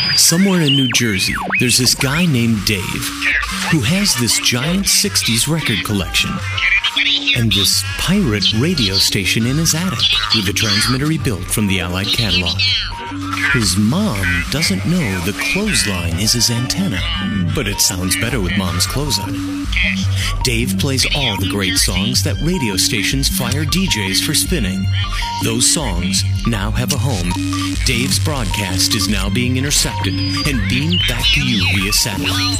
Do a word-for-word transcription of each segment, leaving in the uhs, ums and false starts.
Somewhere in New Jersey, there's this guy named Dave who has this giant sixties record collection and this pirate radio station in his attic with a transmitter he built from the Allied catalog. His mom doesn't know the clothesline is his antenna, but it sounds better with Mom's clothes on. Dave plays all the great songs that radio stations fire D Js for spinning. Those songs now have a home. Dave's broadcast is now being intercepted and beamed back to you via satellite.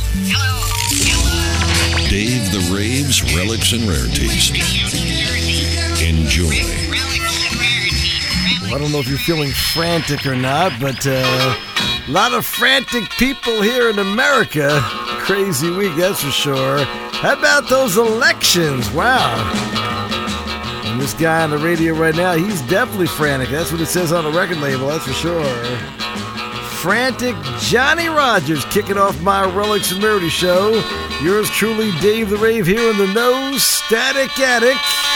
Dave the Rave's Relics and Rarities. Enjoy. Well, I don't know if you're feeling frantic or not, but uh, a lot of frantic people here in America. Crazy week, that's for sure. How about those elections? Wow. And this guy on the radio right now, he's definitely frantic. That's what it says on the record label, that's for sure. Frantic Johnny Rogers kicking off my Relics and Rarities show. Yours truly, Dave the Rave, here in the No Static Attic.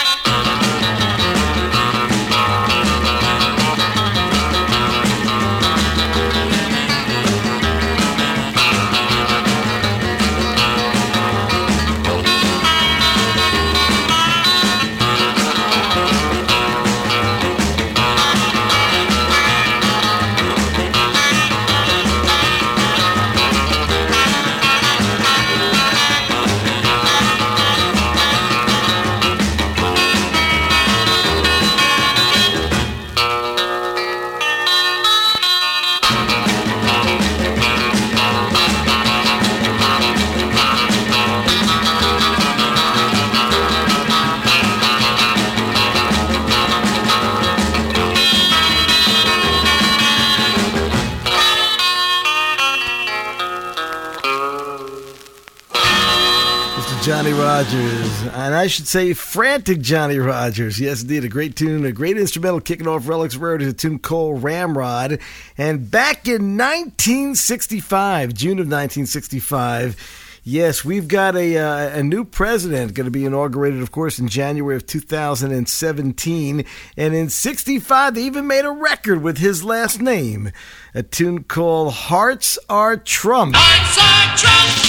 Johnny Rogers, and I should say frantic Johnny Rogers. Yes, indeed, a great tune, a great instrumental kicking off Relics Rare to a tune called Ramrod. And back in nineteen sixty-five, June of nineteen sixty-five, yes, we've got a uh, a new president going to be inaugurated, of course, in January of two thousand seventeen. And in sixty-five, they even made a record with his last name, a tune called Hearts Are Trump. Hearts are Trump.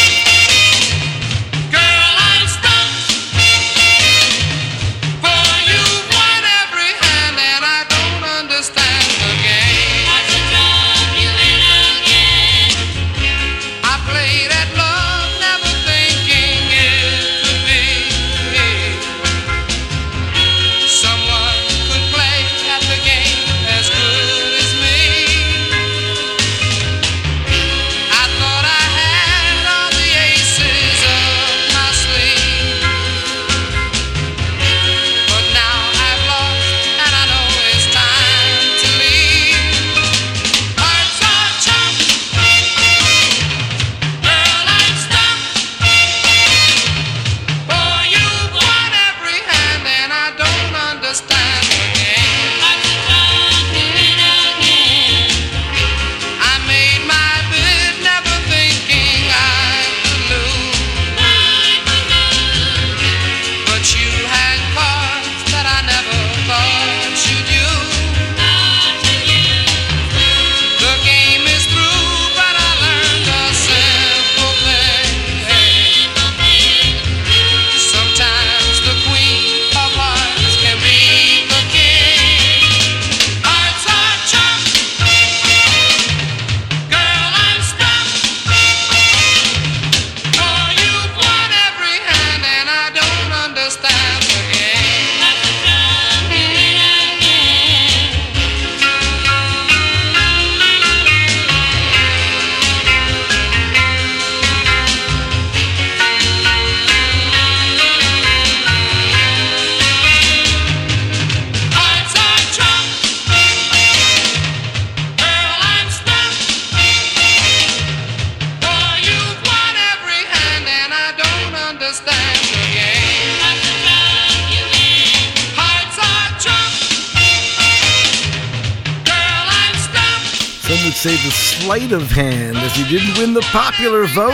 Say the sleight of hand, as he didn't win the popular vote.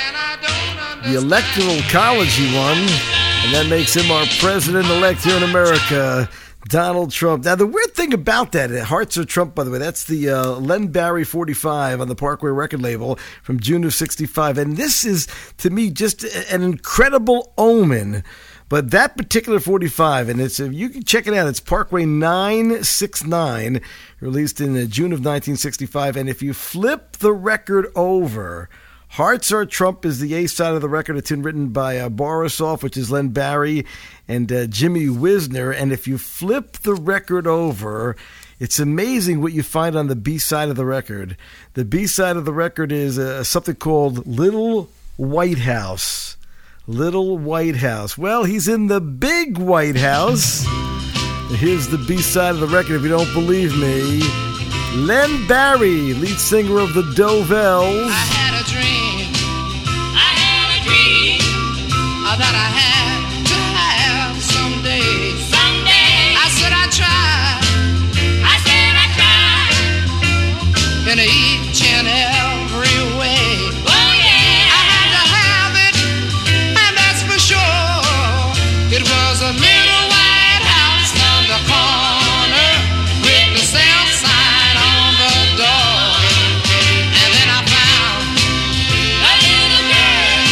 The Electoral College he won, and that makes him our president-elect here in America. Donald Trump. Now, the weird thing about that, Hearts Are Trump, by the way, that's the uh, Len Barry forty-five on the Parkway record label from June of sixty-five. And this is, to me, just an incredible omen. But that particular forty-five, and it's you can check it out, it's Parkway nine sixty-nine, released in June of nineteen sixty-five. And if you flip the record over, Hearts Are Trump is the A side of the record. A tune written by uh, Borisov, which is Len Barry, and uh, Jimmy Wisner. And if you flip the record over, it's amazing what you find on the B side of the record. The B side of the record is uh, something called Little White House. Little White House. Well, he's in the big White House. Here's the B side of the record, if you don't believe me. Len Barry, lead singer of the Dovels. I had a dream, I had a dream uh, that I had to have someday. Someday. I said I tried, I said I tried in each and every way. Oh yeah. I had to have it, and that's for sure. It was a little white house on the corner with the cell sign on the door. And then I found a little girl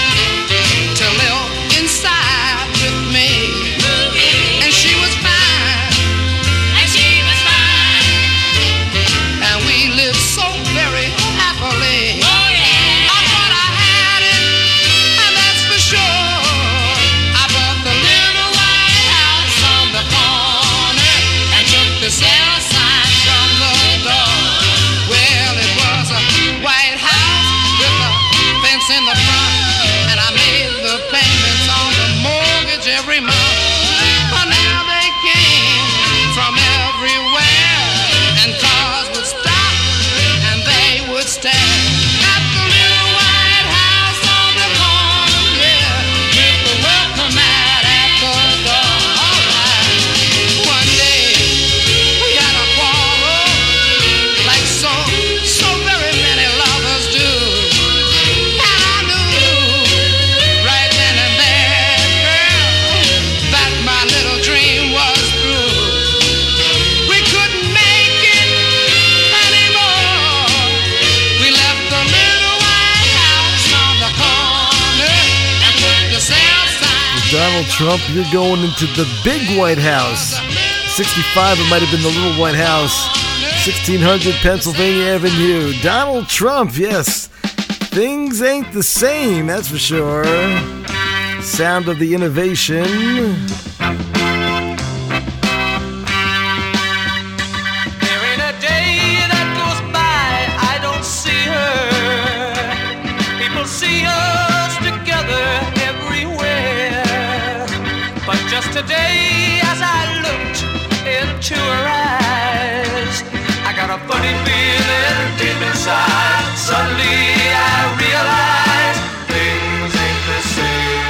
to live inside with me. And she was fine, and she was fine, and we lived so very happily. Oh yeah. I thought I had it, and that's for sure. I bought the little white house on the corner and took the cell sign from the door. Well, it was a white house with a fence in the front, and I made the payments on the mortgage every month. But now they came from everywhere, and cars would stop and they would stare at the little white house on the corner, yeah, with the welcome mat at the door. All right. One day we had a quarrel, like so, so very many lovers do. And I knew right then and there, girl, that my little dream was through. We couldn't make it anymore. We left the little white house on the corner and put the cell sign. Donald Trump, you're going into the big White House. sixty-five, it might have been the Little White House. sixteen hundred Pennsylvania Avenue. Donald Trump, yes. Things ain't the same, that's for sure. Sound of the innovation. There ain't a day that goes by I don't see her. People see us together everywhere. But just today, as I looked into her eyes, I got a funny feeling deep inside. Suddenly I realized things ain't the same.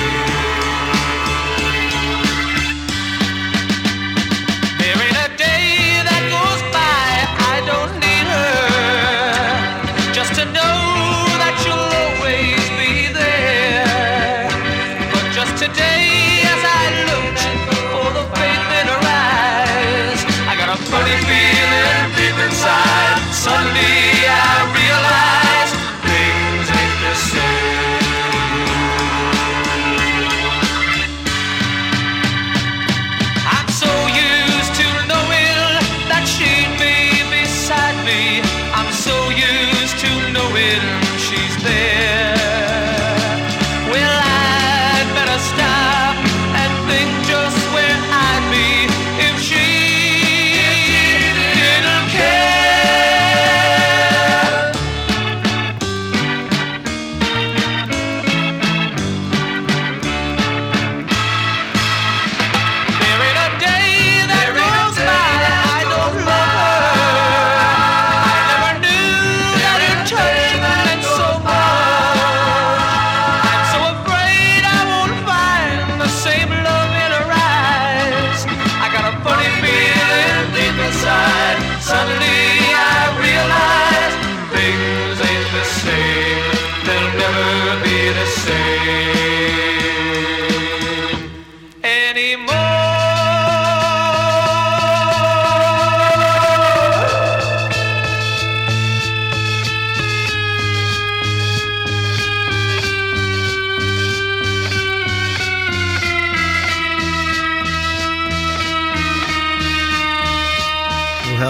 There ain't a day that goes by I don't need her, just to know that you'll always be there. But just today, as I looked for the faith in her eyes, I got a funny feeling deep inside. Suddenly I realized things ain't the same. I'm so used to knowing that she'd be beside me. I'm so used to knowing she's there. Well, I'd better stop and think just where I'd be if she didn't care.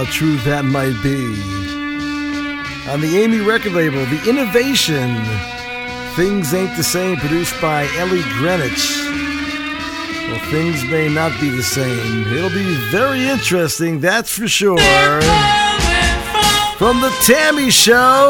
true that might be. On the Amy record label, The Innovation, Things Ain't the Same, produced by Ellie Greenwich. Well, things may not be the same. It'll be very interesting, that's for sure. From The Tammy Show.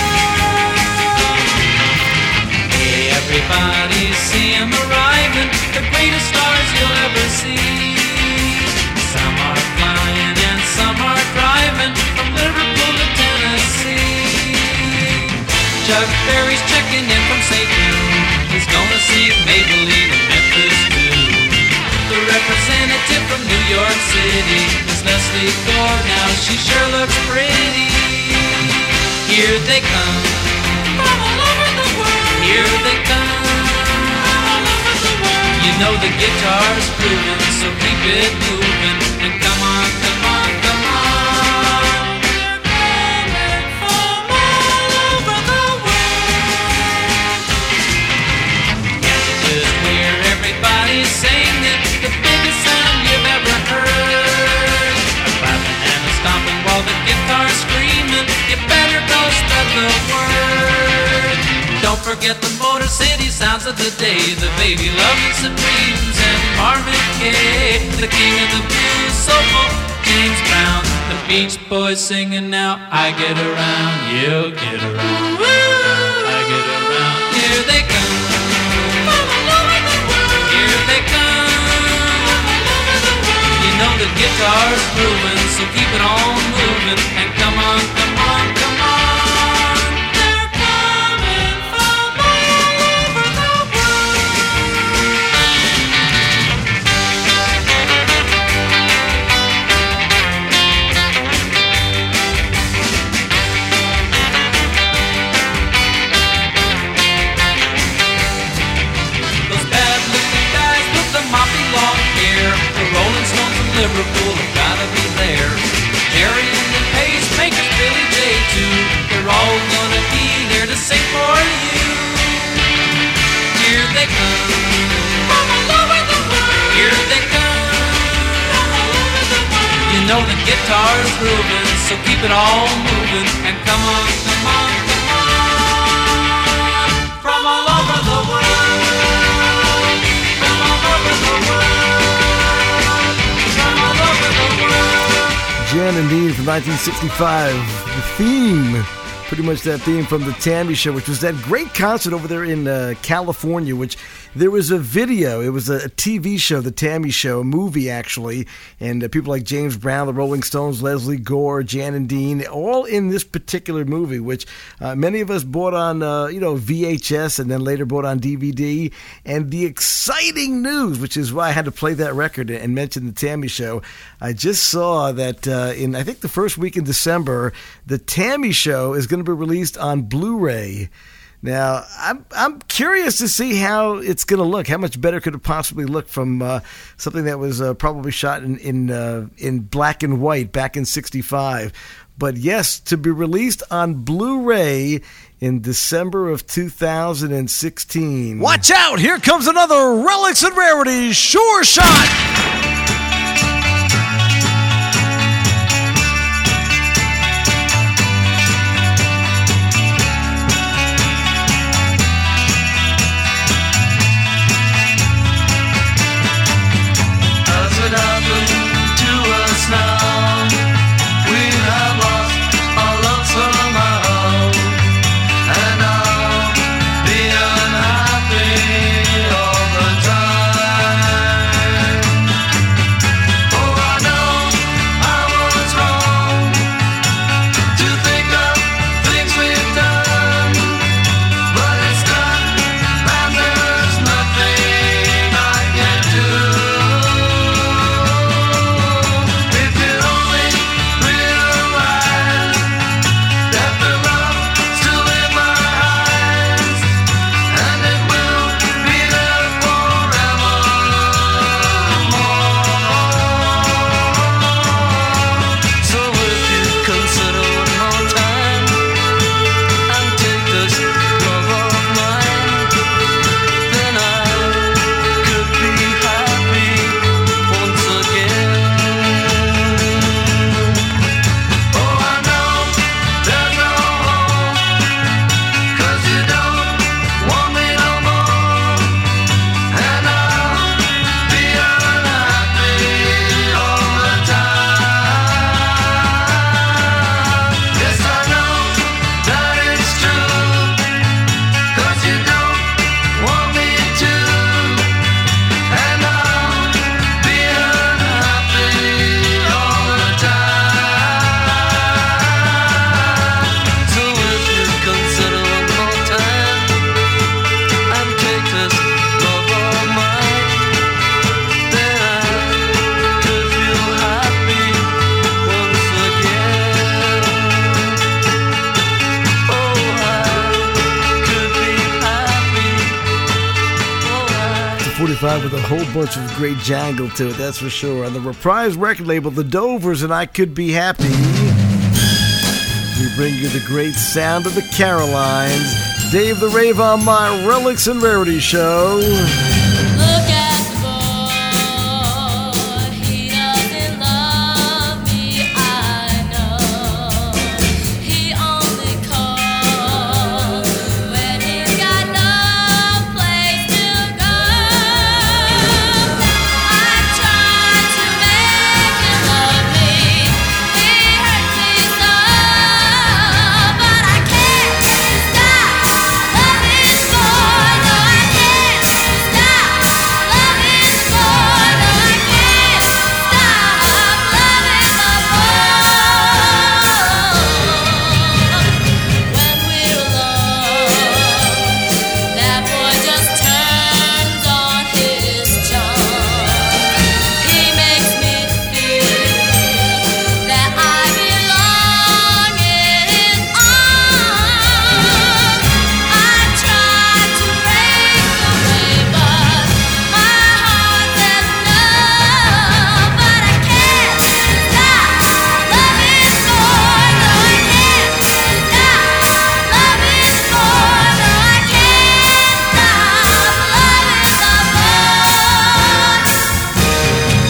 Hey, everybody, see 'em arriving, the greatest stars you'll ever see. Some are flying and some are driving from Liverpool to Tennessee. Chuck Berry's checking in from Saint Louis. He's gonna see Maybelline in Memphis too. The representative from New York City is Leslie Gore. Now she sure looks pretty. Here they come from all over the world. Here they come from all over the world. You know the guitar's grooving, so keep it moving. And come on, come on, come on. They're coming from all over the world. Can't you just hear everybody singing? The biggest sound you've ever heard. A clapping and a stomping while the guitar's screaming. You better go spread the word. Don't forget the Motor City sounds of the day. The Baby Lovin' Supremes and Marvin Gaye. The king of the blues, soulful James Brown. The Beach Boys singing now. I get around, you'll get around. I get around. Here they come from all over the world. Here they come from all over the world. You know the guitar's grooving, so keep it on moving. And come on, come on, come on. They're coming from all over the world. Those bad-looking guys with the moppy long hair, the Rolling Stones from Liverpool have gotta be there. Jerry and the Pacemakers, Billy J too, they're all gonna be here to sing for you. Here they come from all over the world. Here they come from all over the world. You know the guitar's grooving, so keep it all moving. And come on, come on, come on. From all over the world. From all over the world. From all over the world. Jan and Dean from nineteen sixty-five. The theme, pretty much that theme from The Tammy Show, which was that great concert over there in uh, California, which there was a video. It was a, a T V show, The Tammy Show, a movie actually, and uh, people like James Brown, the Rolling Stones, Leslie Gore, Jan and Dean, all in this particular movie, which uh, many of us bought on, uh, you know, V H S and then later bought on D V D. And the exciting news, which is why I had to play that record and mention The Tammy Show, I just saw that uh, in, I think, the first week in December, The Tammy Show is going to be released on Blu-ray. Now, I'm I'm curious to see how it's going to look. How much better could it possibly look from uh, something that was uh, probably shot in in, uh, in black and white back in sixty-five? But yes, to be released on Blu-ray in December of two thousand sixteen. Watch out! Here comes another Relics and Rarities Sure Shot! forty-five with a whole bunch of great jangle to it, that's for sure. On the Reprise record label, The Dovers and I Could Be Happy, we bring you the great sound of the Carolines. Dave the Rave on my Relics and Rarities show. Look at the boy, he doesn't love me, I know. He only calls when he's got no place to go. I tried to make him love me, he hurts me so, but I can't stop loving this boy, no I can't stop loving this boy, no I can't stop loving the boy. When we're alone, that boy just turns on his charm. He makes me feel that I belong in his arms. I tried to break away, but my heart says no. But I can't stop loving this boy, no I can't stop loving this boy, no I can't stop loving the boy.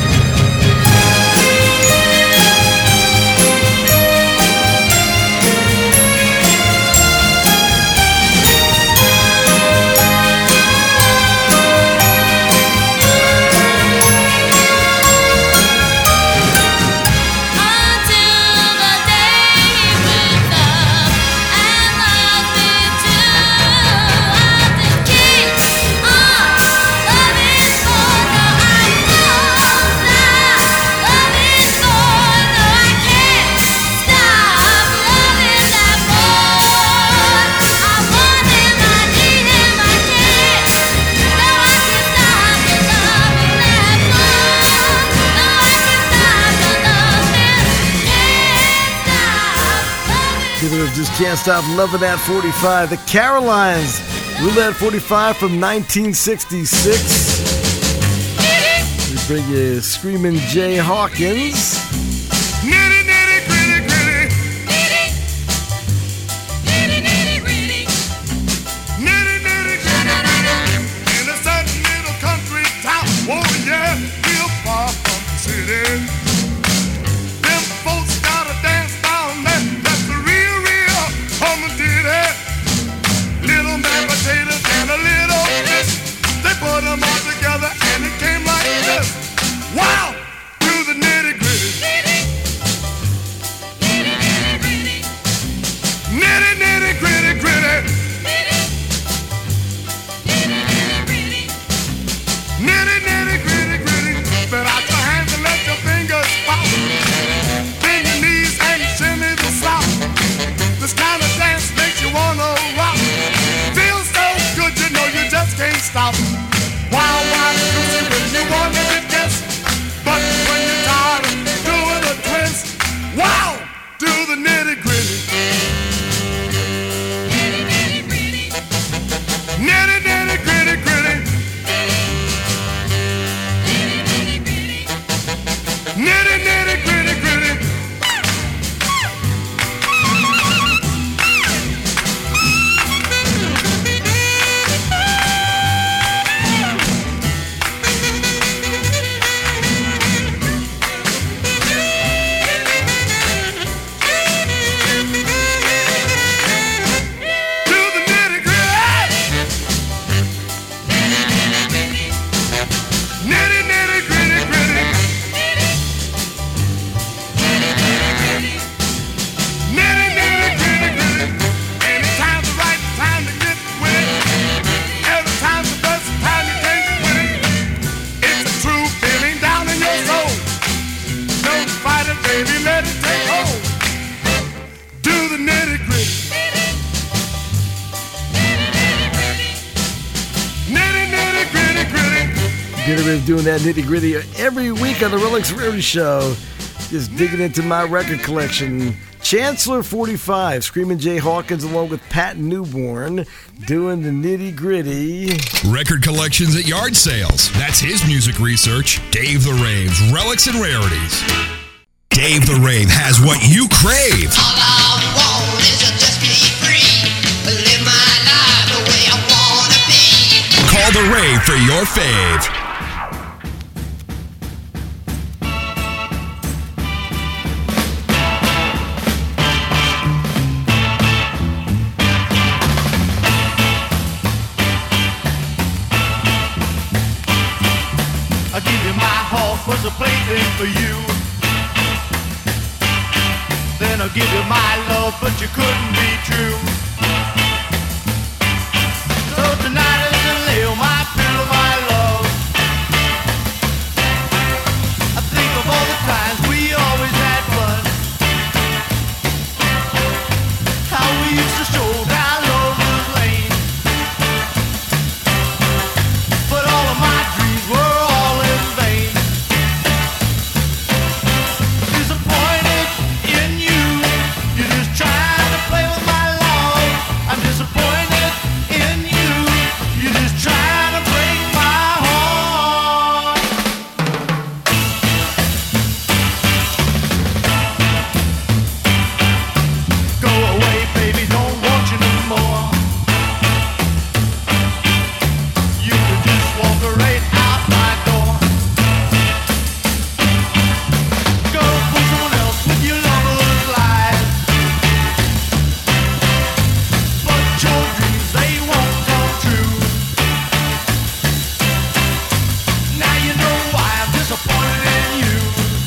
Until the day he wakes up and loves me too, I'll just keep on loving this boy, no I won't stop loving this boy, no I can't stop loving that boy. I want him, I need him, I can't, no I can stop the loving that boy, no I can stop the loving, can't stop loving. People just can't stop loving that forty-five. The Carolines, Roulette forty-five from nineteen sixty-six. We bring you Screamin' Jay Hawkins. Nitty, nitty, gritty, gritty. Nitty, nitty, gritty. Nitty, nitty, gritty, gritty. In a certain little country town, oh yeah, real far from the city. Them folks got a dance down there, that's the real, real humdiddly. Little man potatoes and a little fish, they put them all together and it came like this. Wow, to the nitty gritty. Nitty, nitty, gritty, gritty. Nitty, nitty, gritty, gritty. Spread out your hands and let your fingers pop. Bend your knees and shimmy the slop. This kind of dance makes you wanna rock. Feels so good, you know you just can't stop. Wild, wild, juicy when you wanna get this. But when you're tired of doing a twist, wow, do the nitty gritty. Nitty, nitty, gritty. Nitty, nitty, gritty, gritty. Nitty, nitty, gritty, gritty. Do the nitty gritty. Nitty, nitty, gritty, gritty. Nitty, nitty, gritty, gritty. Anytime's the right time to get with it. Every time's the best time to take it with it. It's a true feeling down in your soul. Don't fight it, baby, let it take hold. Do the nitty gritty. Nitty, nitty, gritty, gritty. Gonna be doing that nitty gritty every week on the Relics Rarity Show. Just digging into my record collection, Chancellor forty-five, Screamin' Jay Hawkins along with Pat Newborn doing the nitty gritty. Record collections at yard sales. That's his music research. Dave the Rave's Relics and Rarities. Dave the Rave has what you crave. All I want is to just be free, live my life the way I wanna be. Call the Rave for your fave. I give you my heart was a plaything for you. Then I'll give you my love, but you couldn't be true. So tonight as I lay on my pillow, my love, I think of all the times we always had fun. How we used to stroll down Lover's Lane. But all of my dreams were all in vain. Disappointed in you. You're just trying to play with my love. I'm disappointed in you. You're just trying to break my heart. Go away, baby, don't want you no more. You could just walk right out my door. Go for someone else with your lover's lies. But your dreams, they won't come true. Now you know why I'm disappointed in you.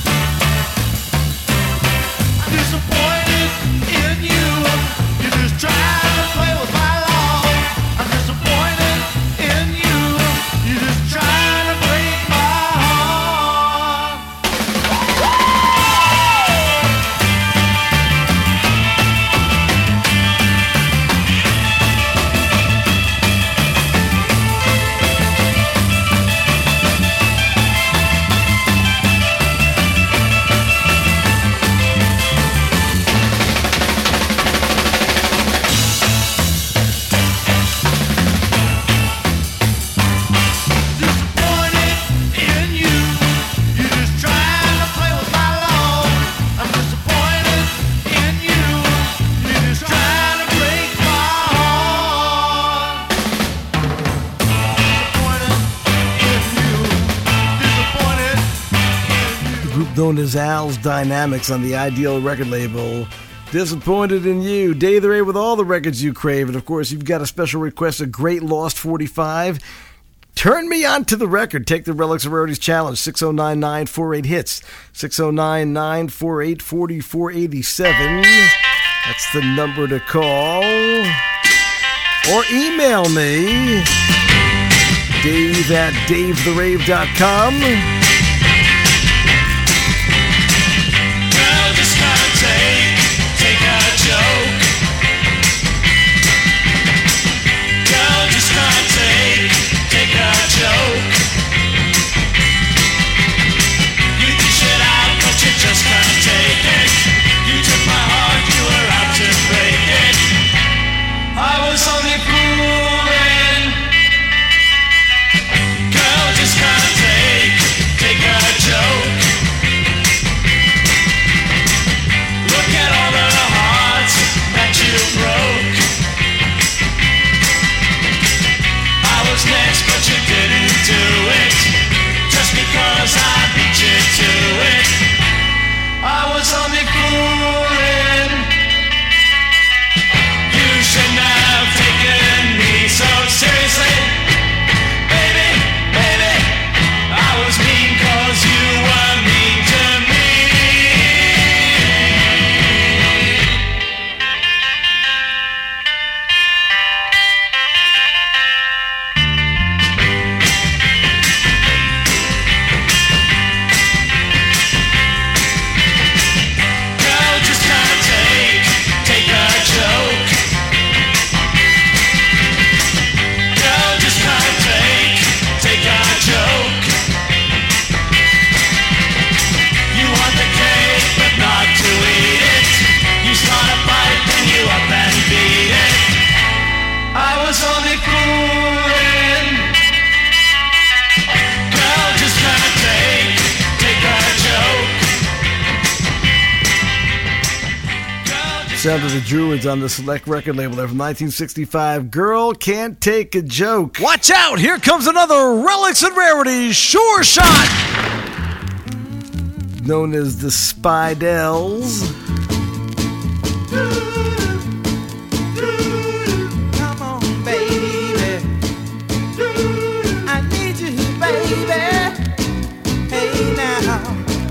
I'm disappointed in you. You're just trying to play with my love. I'm disappointed in you. You're just trying to break my heart. Disappointed in you. You're just trying to play with my love. I'm disappointed in you. You're just trying to break my heart. Disappointed in you. Disappointed. The group known as Al's Dynamics on the Ideal record label. Disappointed in you. Dave the Rave with all the records you crave. And of course, you've got a special request, a Great Lost forty-five. Turn me on to the record. Take the Relics and Rarities Challenge. six oh nine, nine four eight, hits. six oh nine, nine four eight, four four eight seven. That's the number to call. Or email me. Dave at dave the rave dot com. Girl, just gotta take, take a joke. Girl, just gotta take, take a joke. You can shit out, but you just can't take it. You took my heart, you were out to break it. I was only fooling. Girl, just gotta take, Sound of the Druids on the Select record label there from nineteen sixty-five. Girl Can't Take a Joke. Watch out! Here comes another Relics and Rarities Sure Shot! Known as the Spidels. Come on, baby. I need you, baby. Hey now.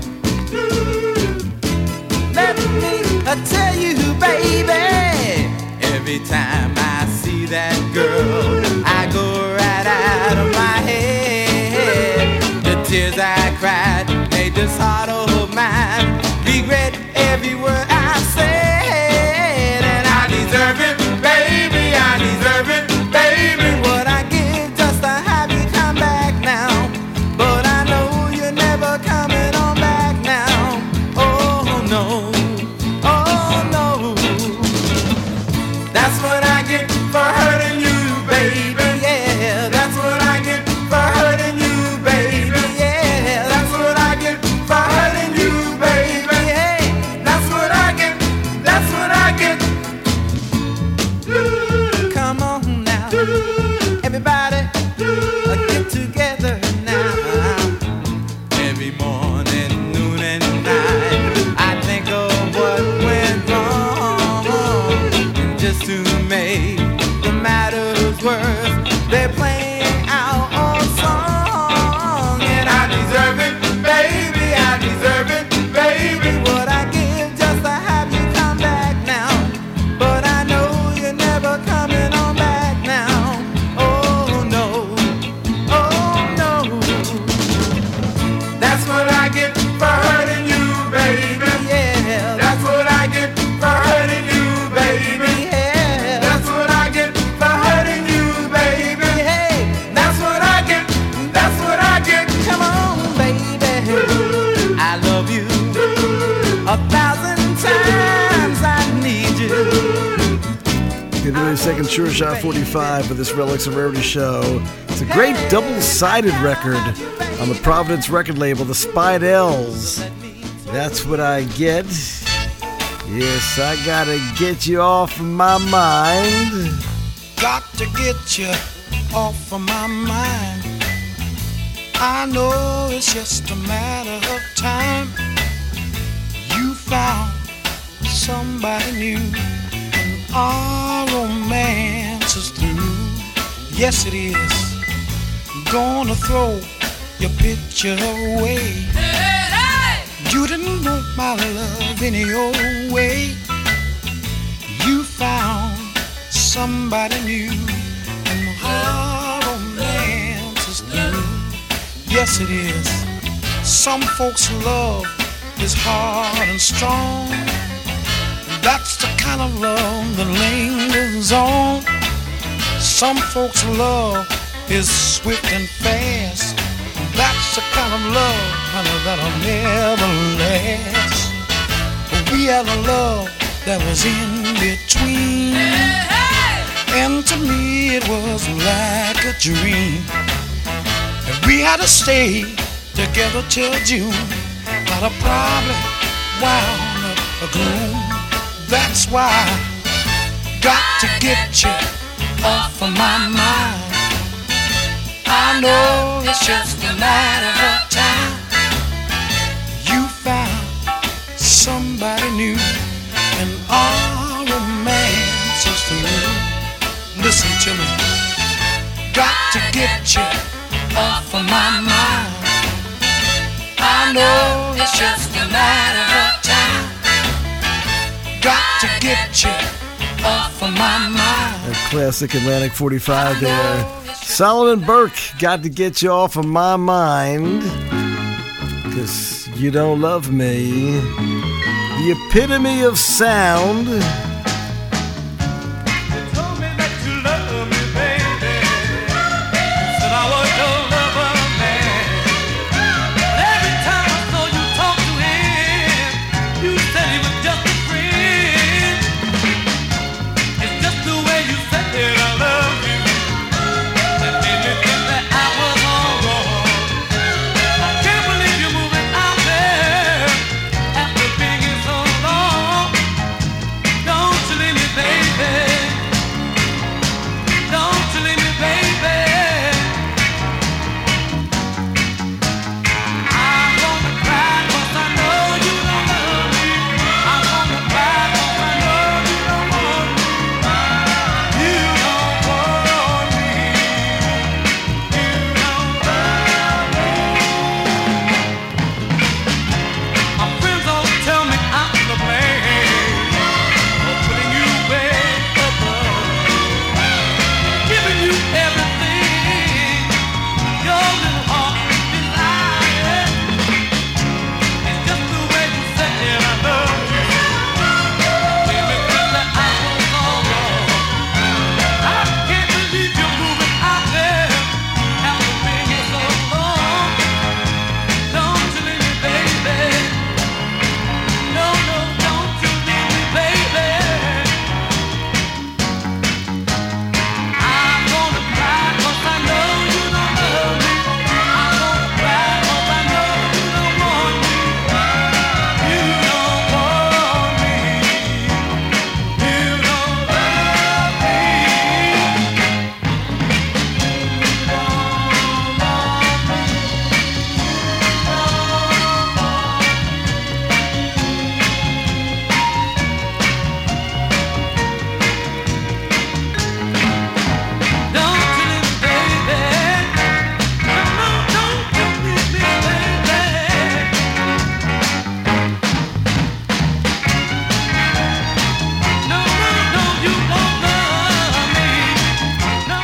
Let me I tell you, baby. Every time I see that girl, I go right out of my head. The tears I cried made this heart of mine regret every word I said. And I deserve it, baby. I deserve it, baby. What I give just to have you come back now. But I know you're never coming on back now. Oh no. That's what I get for hurting you, baby. Yeah, that's what I get for hurting you, baby. Yeah, that's what I get for hurting you, baby. Hey, that's what I get. That's what I get. Come on now, everybody, get together now. Every morning, noon and night, I think of what went wrong. Just to make the matters worse, they're playing our old song. And I deserve it, baby, I deserve it, baby. What I give just to have you come back now. But I know you're never coming on back now. Oh no, oh no. That's what I get for hurting you, baby. Yeah, that's what I get for hurting you, baby. A thousand times I need you. Give me a second Sure Shot forty-five for this Relics and Rarity show. It's a great double-sided record on the Providence record label, the Spidels. That's what I get. Yes, I gotta get you off of my mind. Got to get you off of my mind. I know it's just a matter of time. You found somebody new, and our romance is through. Yes, it is. Gonna throw your picture away. Hey, hey! You didn't want my love any old way. You found somebody new, and our romance is through. Yes, it is. Some folks love is hard and strong. That's the kind of love that lingers on. Some folks love is swift and fast. That's the kind of love, honey, that'll never last. But we had a love that was in between. Hey, hey! And to me it was like a dream. And we had to stay together till June. Not a problem, wound up a gloom. That's why I got to get you off of my mind. I know it's just a matter of time. You found somebody new, and our romance is through. Listen to me, got to get you off of my mind. I know it's just a matter of time. Got to get you off of my mind. A classic Atlantic forty-five there. Solomon Burke, got to get you off of my mind. Cause you don't love me. The epitome of sound. Don't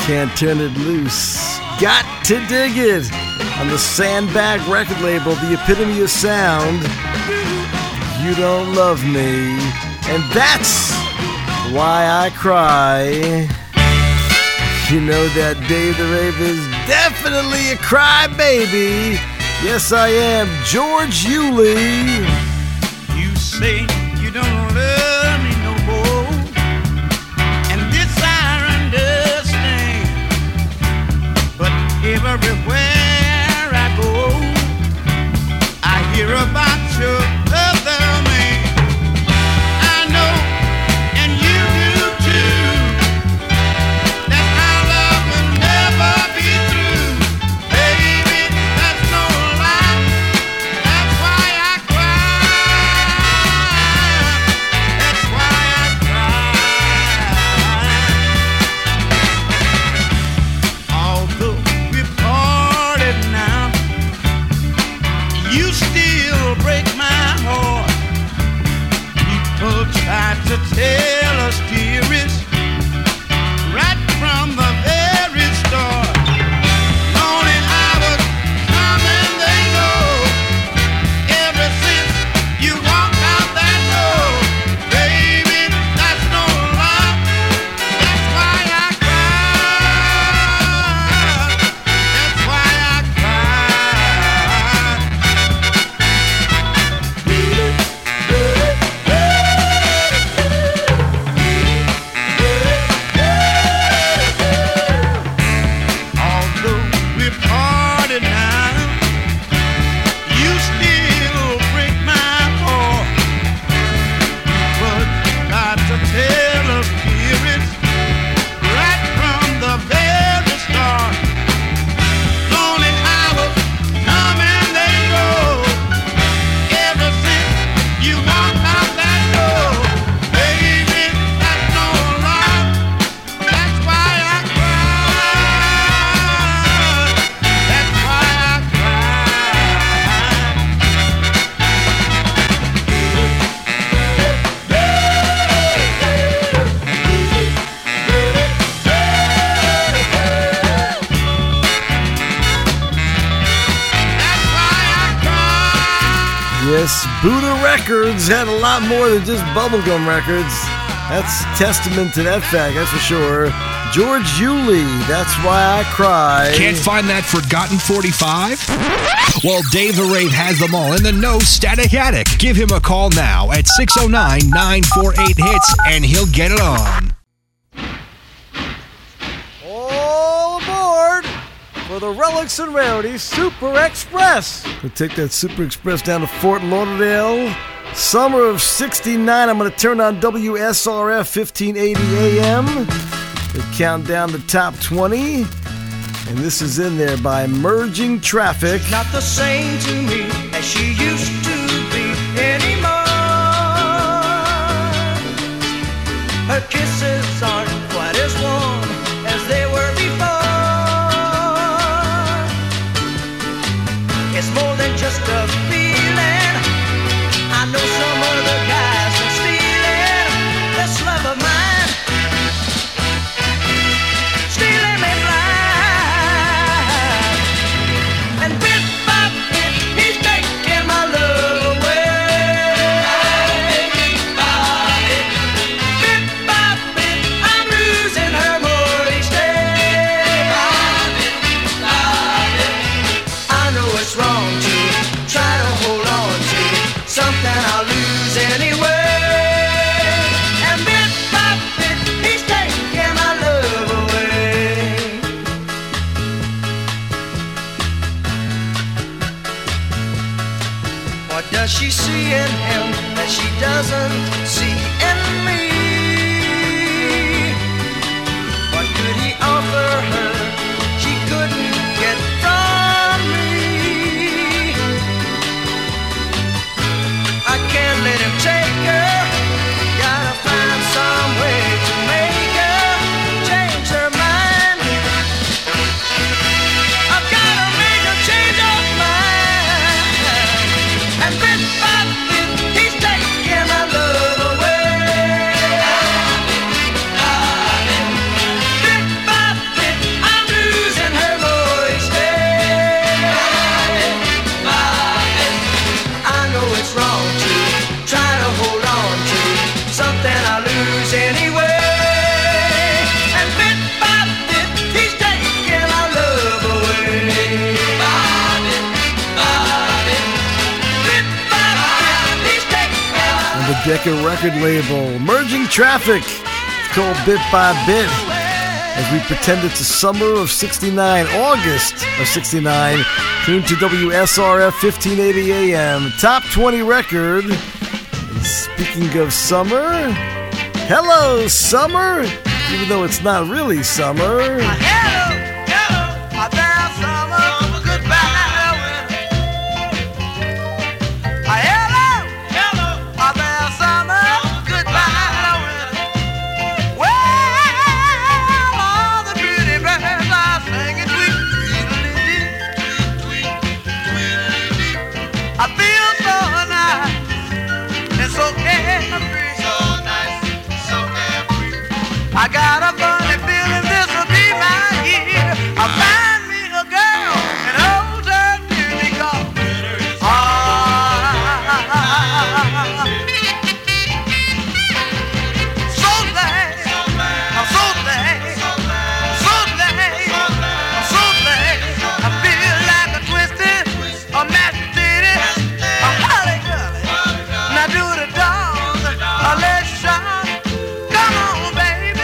Can't Turn It Loose. Got to Dig It on the Sandbag record label, the epitome of sound. You Don't Love Me. And that's why I cry. You know that Dave the Rave is definitely a crybaby. Yes, I am. George Eulie. You say you don't love me no more, and this I understand. But everywhere I go, I hear about your other man. I know, and you do too, that our love will never be through. Baby, that's no lie. That's why I cry. That's why I cry. Although we're parted now, you still break my heart. People try to tell us, dearest, right from the very start. Lonely hours come and they go. Ever since you walked out that door, baby, that's no lie. That's why I cry. That's why I Although we're parted now, you still break my heart. But got to tell us, dearest, right from the very start. Lonely hours come and they go. Ever since you walked out that door, baby, that's no lie. That's why I cry. That's why I Yes, Buddha Records had a lot more than just bubblegum records. That's testament to that fact, that's for sure. George Eulie, That's Why I Cry. Can't find that forgotten forty-five? Well, Dave the Rave has them all in the No Static Attic. Give him a call now at six oh nine, nine four eight, hits and he'll get it on. All aboard for the Relics and Rarities Super Express. We'll take that Super Express down to Fort Lauderdale. Summer of sixty-nine, I'm going to turn on W S R F fifteen eighty A M. They count down the top twenty. And this is in there by Merging Traffic. Not the same to me as she used to be anymore. Her kisses aren't quite as warm as they were before. It's more than just a feeling. I know some other guys are stealing this love of mine, stealing me blind. And bit by bit, he's taking my love away. Bit by bit, bit by bit, I'm losing her more each day. I know it's wrong to try to hold on to something I'll lose anyway. And bit by bit, he's taking my love away. What does she see in him that she doesn't see in me? What could he offer her she couldn't get from me? I can't let him take her. Gotta find some way to make her change her mind. I've gotta make her change her mind. And bit by bit, he's taking my love away. Decca record label. Merging Traffic. It's called Bit by Bit. As we pretend it's the summer of sixty-nine, August of sixty-nine. Tuned to W S R F fifteen eighty A M. Top twenty record. And speaking of summer, hello, summer. Even though it's not really summer. I got a funny feeling this will be my year. I find me a girl and hold her near me, 'cause ah, so glad, I'm so glad, so glad, I'm so glad. I feel like a twisted, a masturbated, a holly gully. Now do the dog, a let's shine. Come on, baby.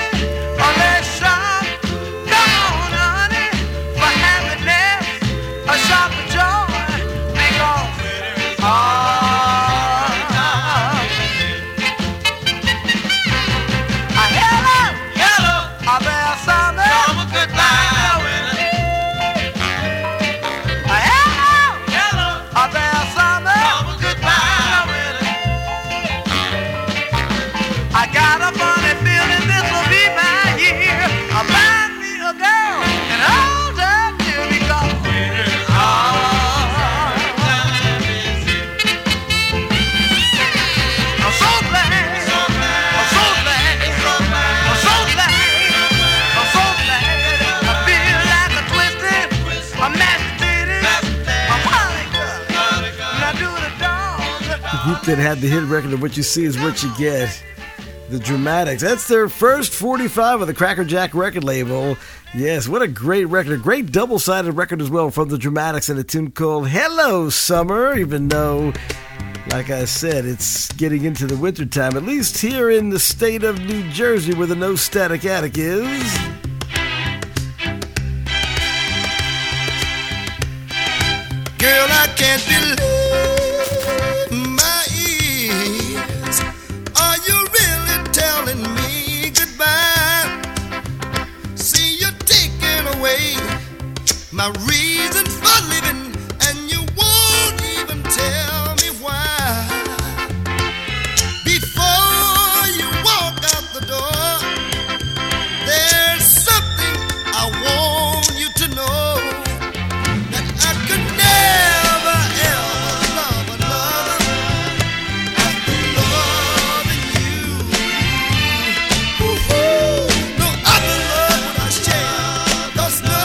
That had the hit record of What You See Is What You Get. The Dramatics. That's their first forty-five of the Cracker Jack record label. Yes, what a great record. A great double-sided record as well from the Dramatics, and a tune called Hello Summer, even though, like I said, it's getting into the wintertime, at least here in the state of New Jersey where the No Static Attic is. Girl, I can't believe my reason for living, and you won't even tell me why. Before you walk out the door, there's something I want you to know, that I could never ever love another after loving you. Ooh-hoo. No other love would I share, 'cause none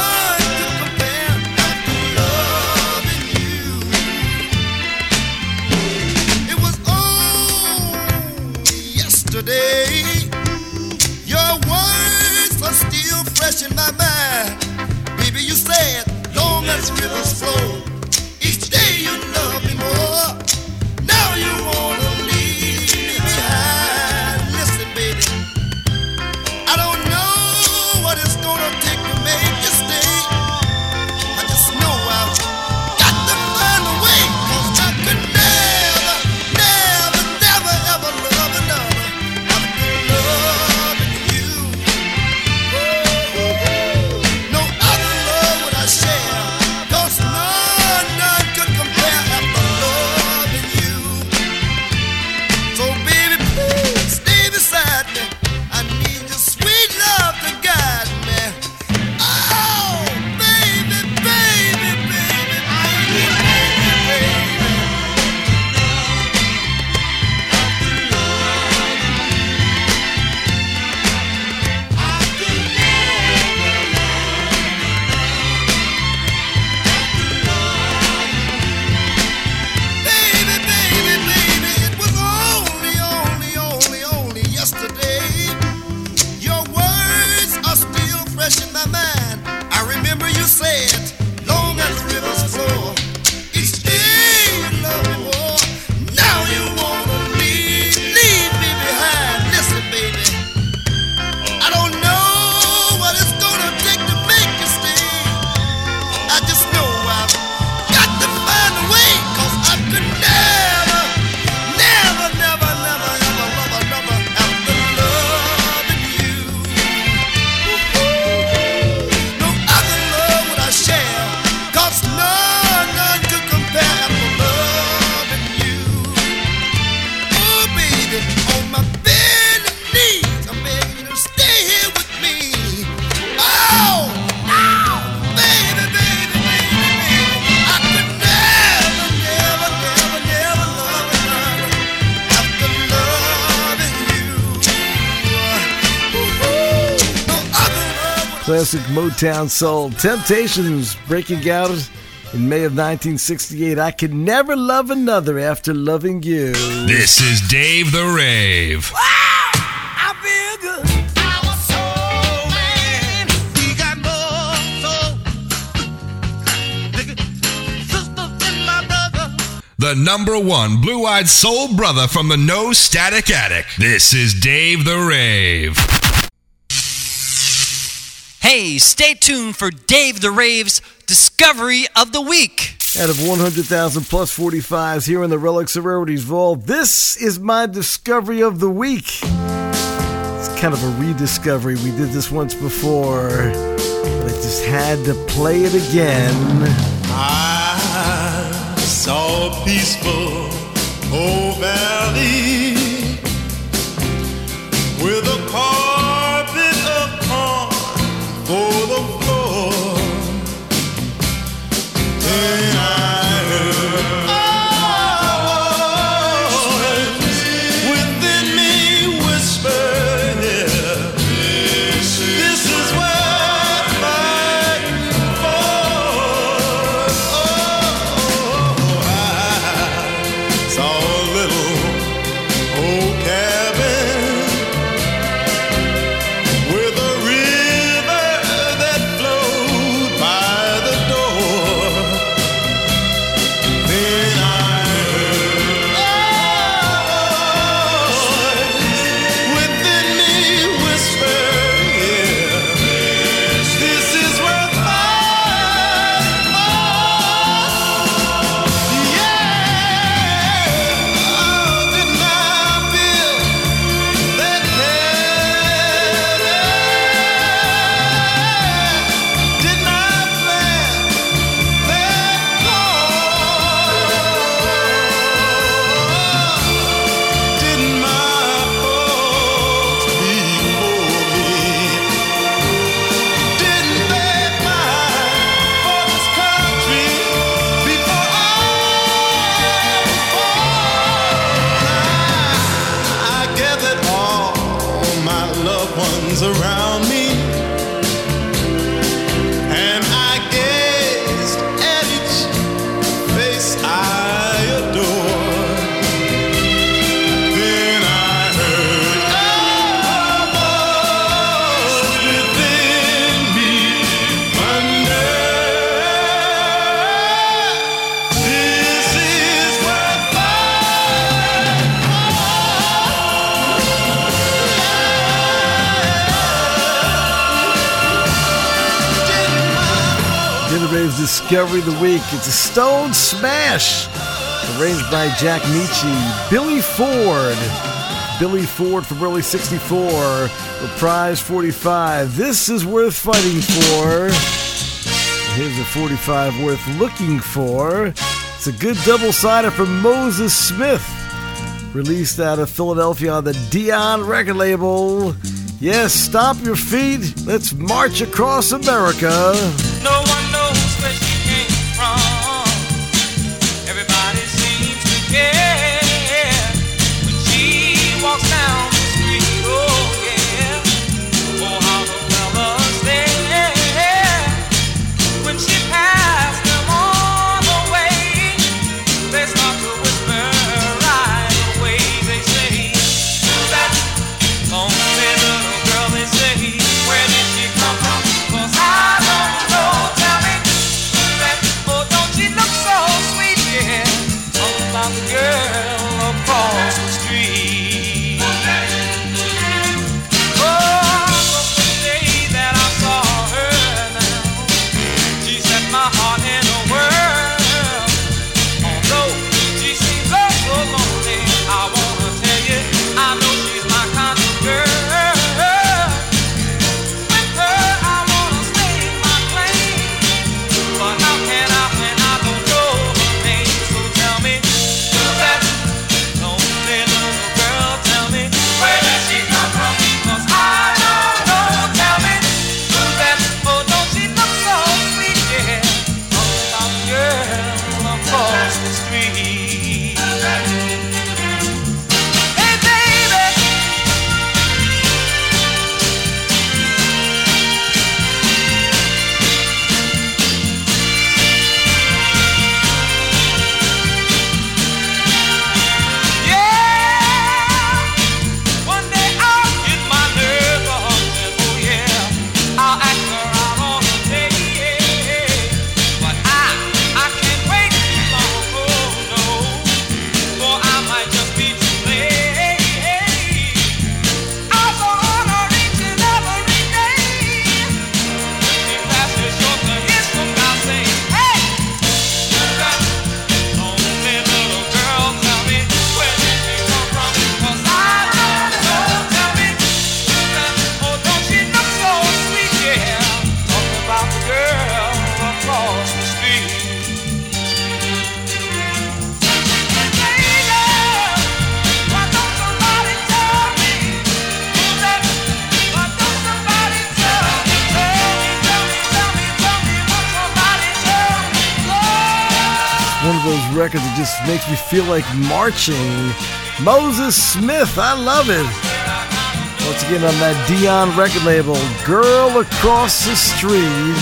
today, your words are still fresh in my mind. Baby, you said, long as rivers flow, each day you love me more. Now you wanna leave me behind. Listen, baby, I don't know what it's gonna take to make you stay. I just know I've got to find a way, 'cause I could never, never, never, ever love another. No other love would I share, 'cause none Classic Motown soul. Temptations breaking out in May of nineteen sixty-eight. I could never love another after loving you. This is Dave the Rave. Wow, I feel good. Our soul man, he got more soul. Sisters and my brother. The number one blue-eyed soul brother from the No Static Attic. This is Dave the Rave. Hey, stay tuned for Dave the Rave's Discovery of the Week. Out of one hundred thousand plus forty-fives here in the Relics and Rarities Vault, this is my Discovery of the Week. It's kind of a rediscovery. We did this once before, but I just had to play it again. I saw a peaceful old valley with a carpet of corn for the floor. And I heard a voice within me whisper, yeah, this is what I'm fighting for. Oh, I saw a little old cabin with a river that flowed by the door. Then I heard a voice within me whisper, yeah, this is worth fighting for. Yeah, oh, didn't I feel that heaven? Didn't I plant that corn? Didn't my folks before me? Didn't they fight for this country before I was born? I gathered all my loved ones around me, and I gazed at each face I adore. Then I heard a voice within me wonder, this is worth fighting Dinner Rave's Discovery of the Week. It's a Stone Smash, arranged by Jack Nietzsche. Billy Ford. Billy Ford from early sixty-four. Reprise forty-five. This is worth fighting for. Here's a forty-five worth looking for. It's a good double-sider from Moses Smith. Released out of Philadelphia on the Dion record label. Yes, stomp your feet. Let's march across America. No one knows where she came from. Everybody seems to care when she walks down the street. Oh yeah, oh how the fellas stare when she passed them on the way. They start to whisper right away. They say, "Who's that lonely little girl?" They say, "Where did she come from?" 'Cause I don't know. Tell records that just makes me feel like marching. Moses Smith, I love it. Once again on that Dion record label, Girl Across the Street.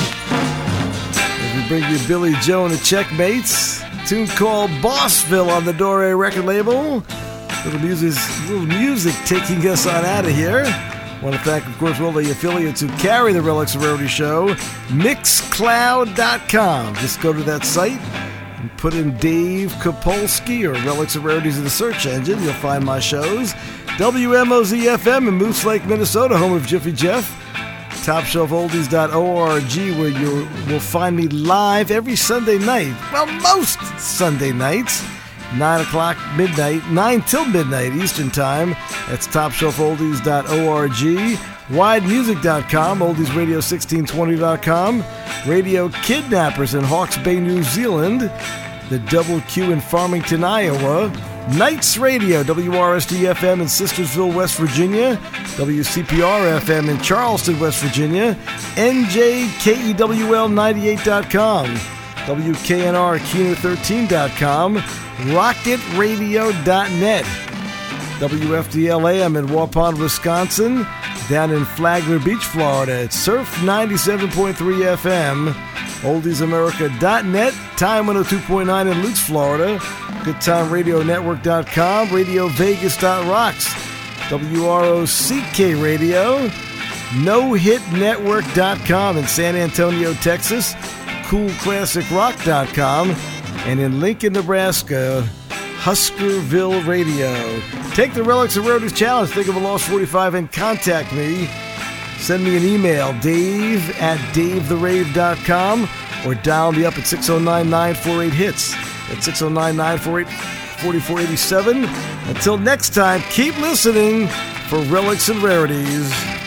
As we bring you Billy Joe and the Checkmates. A tune called Bossville on the Dore record label. Little music, little music taking us on out of here. Want to thank, of course, all the affiliates who carry the Relics of Rarity show. Mixcloud dot com. Just go to that site and put in Dave Kapolsky or Relics of Rarities in the search engine. You'll find my shows. W M O Z F M in Moose Lake, Minnesota, home of Jiffy Jeff. top shelf oldies dot org, where you will find me live every Sunday night. Well, most Sunday nights. nine o'clock, midnight, nine till midnight Eastern Time. That's top shelf oldies dot org. wide music dot com, oldies radio sixteen twenty dot com. Radio Kidnappers in Hawke's Bay, New Zealand. The Double Q in Farmington, Iowa. Knights Radio, W R S D F M in Sistersville, West Virginia. W C P R F M in Charleston, West Virginia. N J K E W L ninety-eight dot com. W K N R Keener thirteen dot com. rocket radio dot net. W F D L A M in Waupun, Wisconsin. Down in Flagler Beach, Florida, it's Surf ninety-seven point three F M. oldies america dot net. Time one oh two point nine in Lutz, Florida. good time radio network dot com. radio vegas dot rocks. W R O C K Radio. no hit network dot com in San Antonio, Texas. cool classic rock dot com. And in Lincoln, Nebraska, Huskerville Radio. Take the Relics of Rarities Challenge. Think of a Lost forty-five and contact me. Send me an email, dave at dave the rave dot com, or dial me up at six oh nine, nine four eight, hits. That's six oh nine, nine four eight, four four eight seven. Until next time, keep listening for Relics and Rarities.